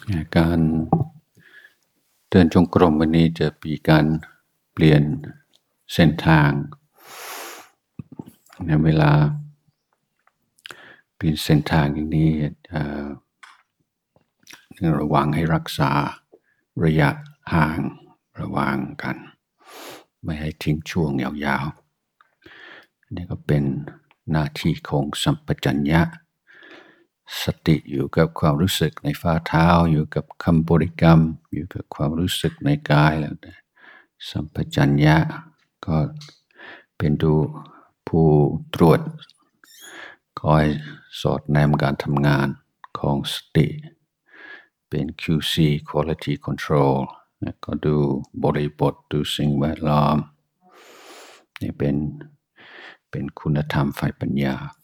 การเดินจงกรมวันนี้จะมีการเปลี่ยนเส้นทางในเวลาเปลี่ยนเส้นทางอย่างนี้ระวังให้รักษาระยะห่างระหว่างกันไม่ให้ทิ้งช่วงยาวๆนี่ก็เป็นหน้าที่ของสัมปชัญญะสติอยู่กับความรู้สึกในฝ่าเท้าอยู่กับคำบริกรรมอยู่กับความรู้สึกในกายแล้วสัมปชัญญะก็เป็นดูผู้ตรวจคอยสอดแนมการทำงานของสติเป็น QC Quality Control ก็ดูบริบทดูสิ่งแวดล้อมนี่เป็นคุณธรรมฝ่ายปัญญา